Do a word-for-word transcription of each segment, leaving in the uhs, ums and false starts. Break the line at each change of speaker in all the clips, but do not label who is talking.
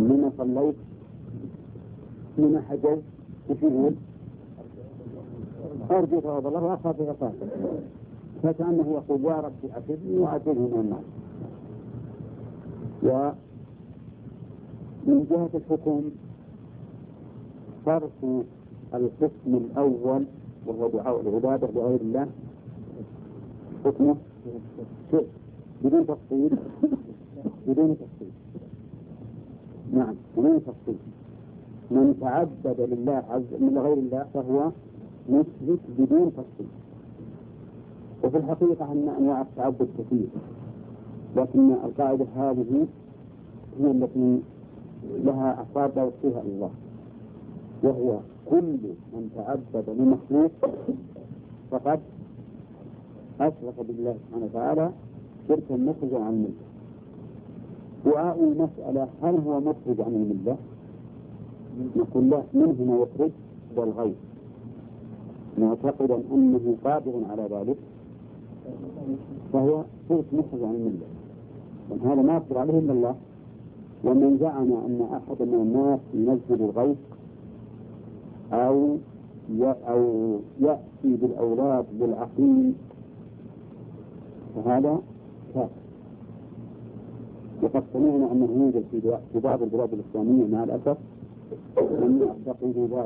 لما صليت لما حجيت وش يقول؟ أرجو ثواب الله وأخاف عقابه، فكأنه يقول يا رب أعتذني وأعتذني من النار. ومن جهة الحكم صرف القسم الأول وهو دعاء العبادة لغير الله حكمه شيء بدون تفصيل بدون تفصيل نعم بدون تفصيل. من تعبد لله عز من غير الله فهو مشرك بدون تفصيل. وفي الحقيقة أن أنواع التعبد كثير، لكن القاعدة هذه هي التي لها أفراد لا يحصيها الله، وهو كل من تعبد لمخلوق فقد أشرك بالله سبحانه وتعالى شركا مخرجا عن الملة. دعاء المسألة هل هو مخرج عن الملة؟ نقول لا، منه ما يخرج والغير معتقدا أنه قادر على ذلك فهو شرك مخرج عن الملة، وهذا ما يقدر عليه إلا الله. ومن زعم أن أحد من الناس ينزل الغيث أو أو يأتي بالأولاد للعقيم فهذا كافر. وقد سمعنا أنه يوجد في بعض البلاد الإسلامية مع الأسف من يعتقدوا ذلك،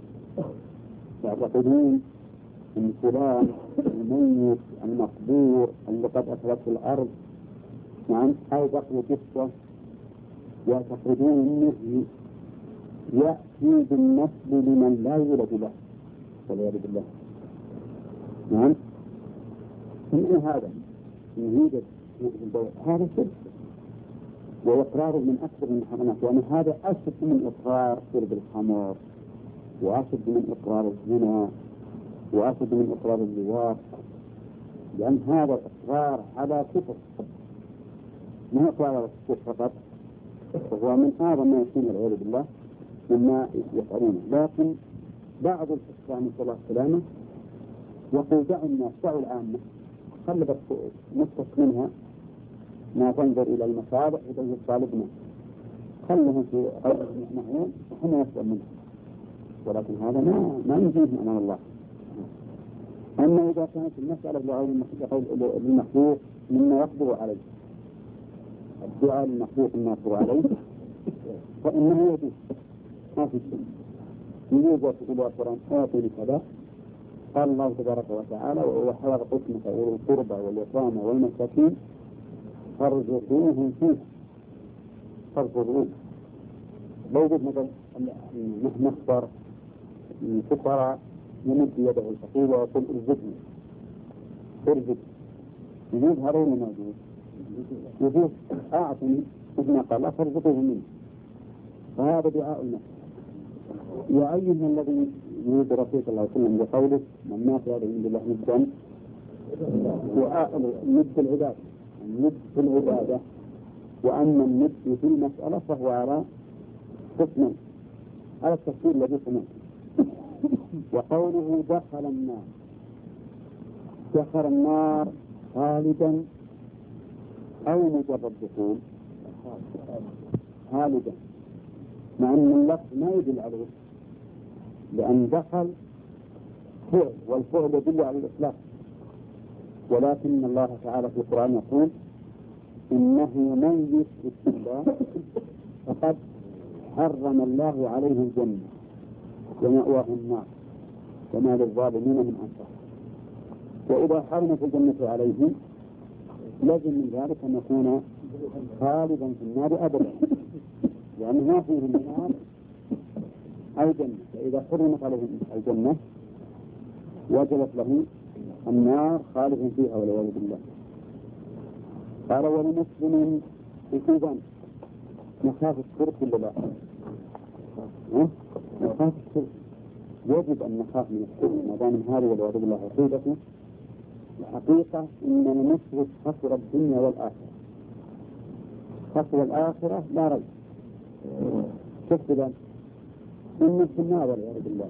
يعتقدون أن فلان الميت المقبور اللي قد أثرته الأرض نعم أو بقي قصة يعتقدون أنه يأتي بالنسل لمن لا يولد له والعياذ بالله. نعم من هذا يوجد هذا شرك وإقرار من أكثر من الحرمات، وأن هذا أشد من إقرار شرب الخمر وأشد من إقرار الزنا وأشد من إقرار اللواط، لأن هذا إقرار على كفر ما إقرار على الكفر فقط، وهو من أعظم ما يكون والعياذ بالله مما يفعلونه. لكن بعض الحكام صلى الله عليه وسلم يقول دعوا الناس دعوا العامة خلي بس نسخ منها ما تنظر إلى المصالح وتنظر طالبنا خلهم في غير نحن وحنا نسأل منه، ولكن هذا ما ما يجيزهم أمام الله. أما إذا كانت المسألة لغير المخلوق مما يقدر عليه الدعاء للمخلوق مما يقدر عليه فإنه يجوز ما في شيء. يجوز إلى القرآن آتوني كذا قال الله تبارك وتعالى وحضر قسمك أولي القربى واليتامى والمساكين فارزقوهم فيه فارزقوهم. لو قلت مثلا نحن نختار الفقراء يمد يده الفقير ويقول ارزقني ارزق يجوز هذا ولا ما يجوز؟ يجوز أعطني مثل ما قال فارزقوه منه، فهذا دعاء النفس. يا أيها الذي يريد رسول الله صلى الله عليه وسلم بقوله من مات هذا عند الله ندا ند العبادة الند في العبادة، وأما الند في المسألة فهو على قسمين على التفسير الذي سمعت. وقوله دخل النار دخل النار خالدا أو مجرد دخول خالدا، مع أن اللفظ ما يدل عليه لأن دخل فعل والفعل يدل على الإطلاق، ولكن الله تعالى في القرآن يقول إنه من يشرك بالله فقد حرم الله عليه الجنة ومأواه النار وما للظالمين من أنصار. وإذا حرمت الجنة عليه لازم من ذلك أن يكون خالدا في النار أبدا، لأنه ما فيه النار أو جنة، فإذا حرمت عليه الجنة وجلت له النار خالدا فيها والعياذ بالله. قال ولمسلم إذن نخاف الشرك ولا لا؟ نخاف الشرك، يجب أن نخاف من الشرك ما دام هذا والعياذ بالله عقيدته. الحقيقة إننا نشرك خسر الدنيا والآخرة، خسر الآخرة لا ريب. شفت ذلك إن في النار والعياذ بالله،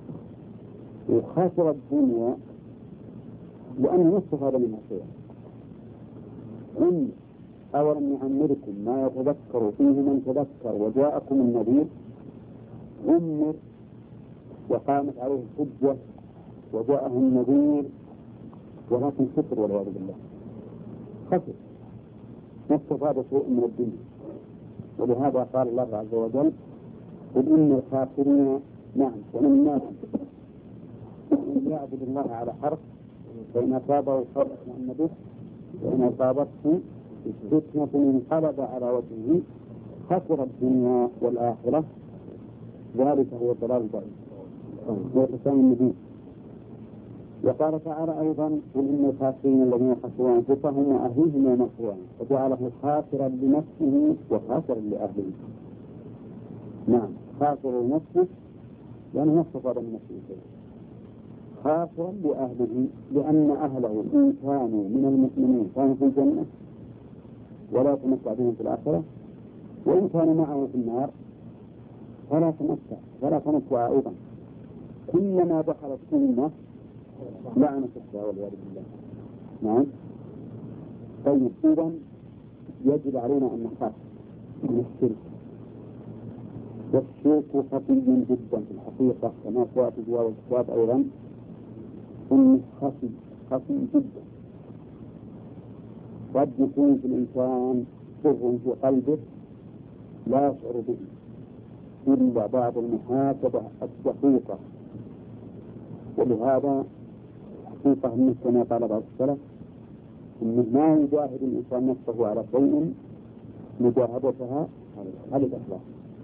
وخسر الدنيا لأنه يستفاد منها شيئا. إن أولم نعمركم ما يتذكر فيه من تذكر وجاءكم النذير، عمر وقامت عليه الحجة وجاءه النذير ولكن كفر والعياذ بالله، خسر، ما استفاد شيء من الدنيا. ولهذا قال الله عز وجل: قل إن الخاسرين نعم ومن الناس من يعبد الله على حرف فإن أصابه خير اطمأن به وإن أصابته فتنة انقلب على وجهه خسر الدنيا والآخرة ذلك هو الضلال البعيد هو الإسلام المبين. وقال تعالى أيضا: قل إن الخاسرين الذين خسروا أنفسهم وأهليهم يوم القيامة، فجعله خاسرا لنفسه وخاسرا لأهله. نعم، خاسر لنفسه لأنه ما استفاد من نفسه شيء، خاسرا لأهله لأن أهله إن كانوا من المؤمنين كانوا في الجنة ولا تمتع بهم في الآخرة، وإن كانوا معه في النار فلا تمتع ولا تمتع أيضا. كلما دخلت أمة لعنة الشهوة والعياذ بالله. نعم. طيب، إذن يجب علينا أن نخاف من الشرك، والشرك خطير جدا في الحقيقة كما سيأتي في هذا الكتاب أيضا، إنه خفي خفي جدا، قد يكون في الإنسان سر في قلبه لا يشعر به إلا بعد المحاسبة الدقيقة. ولهذا حقيقة من كما قال بعض السلف إنه ما يجاهد الإنسان نفسه على شيء مجاهدتها على الإخلاص.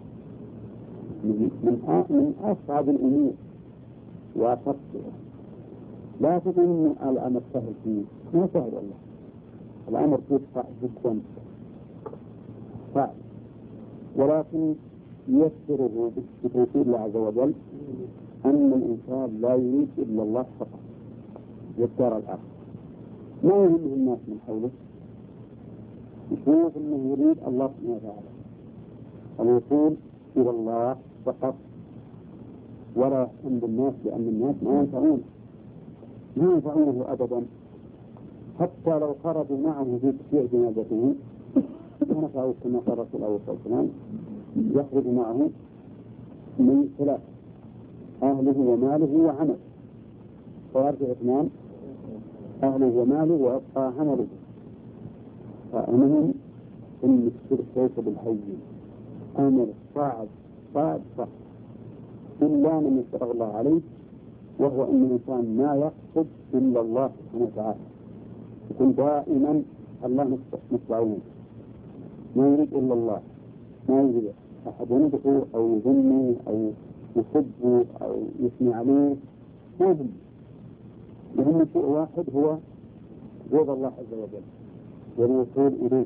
من من أصعب الأمور وأخطرها. لا تظن الأمر سهل فيه، ما سهل والله، الأمر فيه صعب جدا صعب، ولكن يسره بتوفيق الله عز وجل أن الإنسان لا يريد إلا الله فقط والدار الآخرة، ما يهمه الناس من حوله، يشوف أنه يريد الله سبحانه وتعالى، الوصول إلى الله فقط، ولا يهتم بالناس لأن الناس ما ينفعونه ما ينفعونه أبدا، حتى لو خرجوا معه في تشييع جنازته ما نفعه كما قال رسول الله صلى الله عليه وسلم: يخرج معه من ثلاث: أهله وماله وعمله، فيرجع اثنان: أهله وماله ويبقى عمله. فالمهم إن الشرك ليس بالهين، أمر صعب صعب صعب إلا من يسره الله عليه، وهو أن الإنسان ما يقصد إلا الله سبحانه وتعالى، يكون دائما الله نصب، ما يريد إلا الله، ما يريد أحد ينبه أو يظنه أو يصبه أو يثني عليه، ما يهم، يهم شيء واحد هو رضا الله عز وجل والوصول إليه،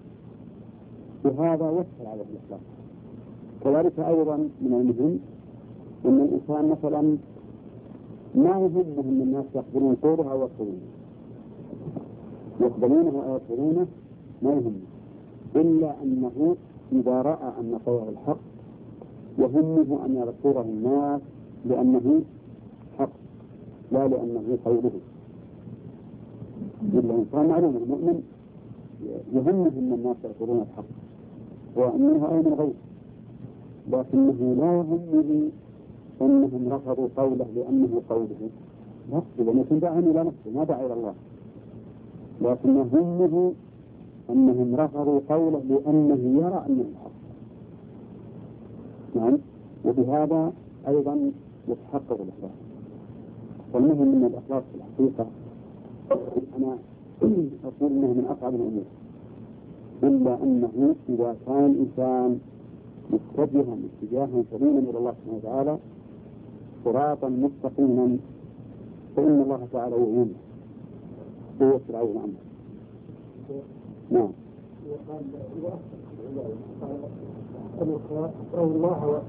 وهذا يسهل على الإخلاص. كذلك أيضا من المهم أن الإنسان مثلا ما يهمه أن الناس يقبلون قوله أو يرفضونه، يقبلونه أو يرفضونه ما يهمه، إلا أنه إذا رأى أن قوله الحق يهمه أن يذكره الناس لأنه حق لا لأنه قوله. إلا إنسان معلوم المؤمن يهمه أن الناس يذكرون الحق وأنه أي من غيره، لكنه لا يهمه أنهم رفضوا قوله لأنه قوله، نفسه لم يكن داعيا إلى نفسه ما دعا إلى الله، لكن يهمه أنهم رفضوا قوله لأنه يرى أنه الحق. نعم، وبهذا أيضا يتحقق الإخلاص. والمهم من الإخلاص في الحقيقة أنا أقول أنه من أصعب الأمور، إلا أنه إذا كان الإنسان متجها اتجاها سليما إلى الله سبحانه وتعالى صراطا مستقيما فإن الله تعالى يعينه ويسر عليه أمره. نعم. الله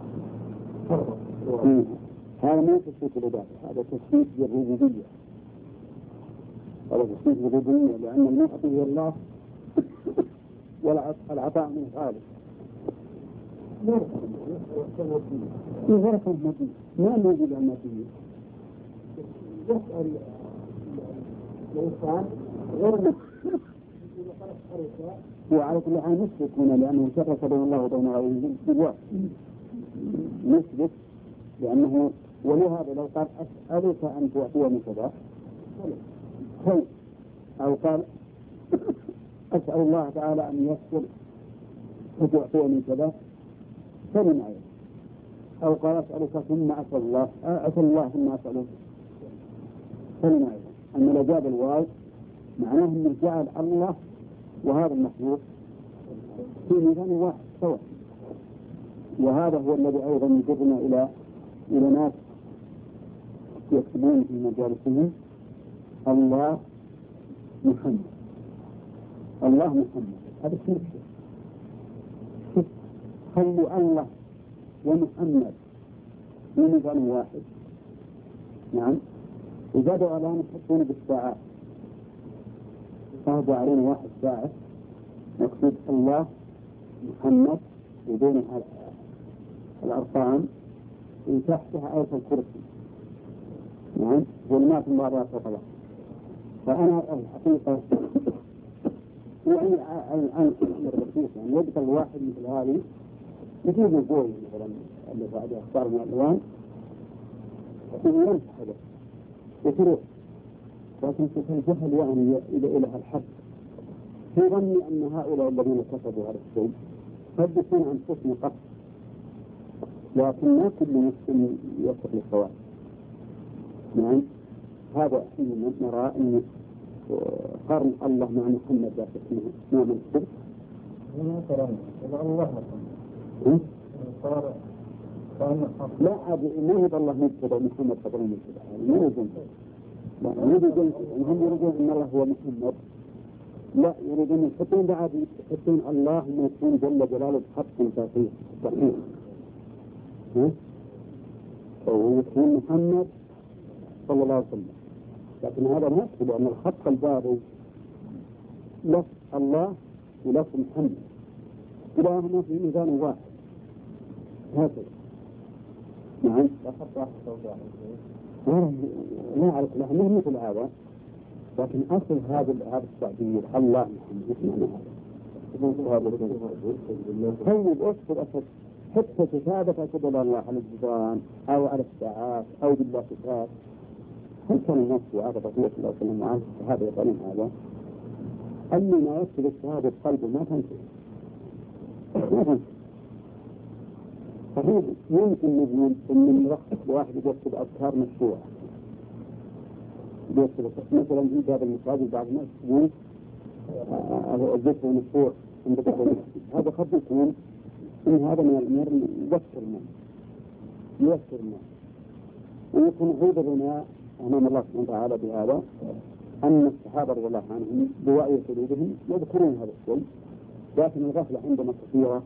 هذا ما تشريك العبادة، هذا تشريك بالربوبية، هذا تشريك بالربوبية لأن المعطي هو الله والعطاء من خالق. في غرفة المدينة ما موجود المدينة، يسأل الإنسان غير وعلى كل حال نثبت هنا لأنه شرك بين الله وبين غيره بالواحد نثبت لأنه ولهذا لو قال أسألك أن تعطيني كذا خير أو قال أسأل الله تعالى أن يسر فتعطيني كذا فمن أيضا أو قال أسألك ثم أسأل الله أسأل الله ثم أسأله فمن أيضا أما لو جاب الواو معناه أنه جعل الله وهذا المخلوق في ميزان واحد سواء. وهذا هو الذي أيضا يجرنا إلى إلى ناس يكتبون في مجالسهم الله محمد الله محمد هذا شرك. خلوا الله ومحمد في ميزان واحد. نعم وزادوا على أن يحطون بالساعات فرضوا علينا واحد ساعة مكتوب الله محمد وبين الأرقام وتحتها آية الكرسي. نعم ظلمات الله فقط. فأنا الحقيقة يعني الآن الرئيس يعني يبقى الواحد مثل هذه يجيب الزوج مثلا اللي بعده أخبار من الألوان ويمسح هذا وتروح. لكن في الجهل يعني إلى إلى الحد في ظني أن هؤلاء الذين كتبوا هذا الشيء قد يكون أنفسهم قصد لكن ما كل مسلم يصل للصواب. نعم هذا حين نرى أن قرن الله مع محمد ذات اسمه ما من الشرك لا عاد ما يبقى الله مبتدأ محمد قبل مبتدأ ما يجوز لا يريدون هم يريدون أن الله هو محمد لا يريدون يحطون بعد يحطون الله ما يكون جل جلاله بحق صحيح صحيح ها ويكون محمد صلى الله عليه وسلم. لكن هذا ما يكفي لأن الخط البارز لفظ الله ولفظ محمد كلاهما في ميزان واحد هكذا. نعم لا خط واحد لا أعرف له مو مثل هذا لكن أصل هذا هذا التعبير الله محمد هذا طيب أذكر أسد حتى كتابة كتب الله على الجدران أو على الساعات أو بالله كتاب هل كان الناس وعاد رسول الله صلى الله عليه وسلم هذا يقولون هذا أما ما يكتب الشهادة بقلبه ما تنسى ما تنسى صحيح يمكن من يرخص لواحد يكتب أذكار مشروعة يكتب مثلا في باب المساجد بعض الناس يقول الذكر المشروع عند بعض هذا قد يكون إن هذا من الأمور يذكر الناس يذكر الناس ويكون عذرنا أمام الله سبحانه وتعالى بهذا أن الصحابة رضي الله عنهم بوعي قلوبهم يذكرون هذا الشيء لكن الغفلة عندنا كثيرة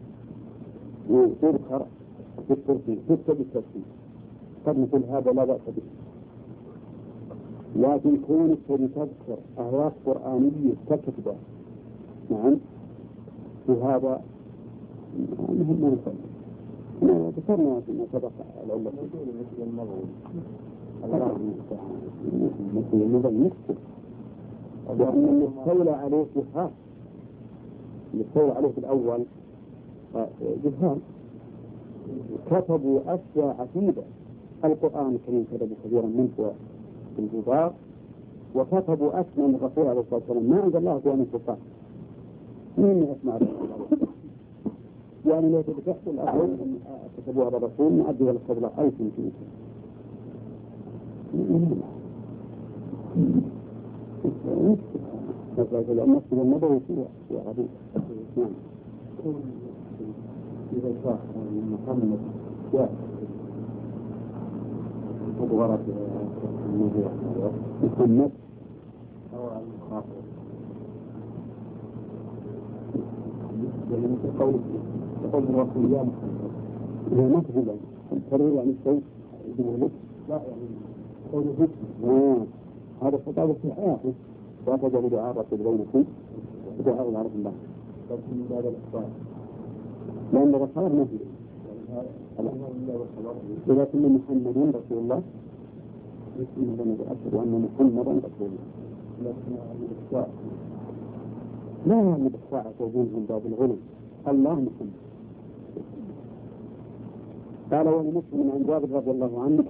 وتذكر في الترتيب تكتب الترتيب قد نقول هذا لا بأس به لكن كونك تذكر آيات قرآنية تكتبها نعم وهذا مهم ما نقول أنا ذكرنا فيما سبق العلة الله مثل النظام نكتب لأن المستولى عليه جهال المستولى عليه في الأول جهال كتبوا أشياء عديدة القرآن الكريم كتبوا كثيرا منه في الجدار وكتبوا أسماء من الرسول عليه الصلاة والسلام ما عند الله هو من سلطان مين أسماء الرسول يعني لو تبحثوا الأول كتبوا على الرسول نعدي ولا قبل ألف يمكن مثل المسجد النبوي في عديد نعم إذا شاء محمد جاء مضغرة الموضوع محمد أو المخاطر يعني مثل قول قول الرسول يا محمد إذا ما تقول تريد يعني شيء يقول لك لا يعني قول ذكر هذا خطاب في حياته وأخذ بدعاء رسول بينكم بدعاء العرب الله لكن هذا الإخبار لأن الرسول ما في إذا كنا محمدين رسول الله يسمى لنا بأشهر وأن محمدا رسول الله لكن الإخبار لا يعني بالساعة وبينهم باب الغنم، الله محمد. قال ولمسلم عن جابر رضي الله عنه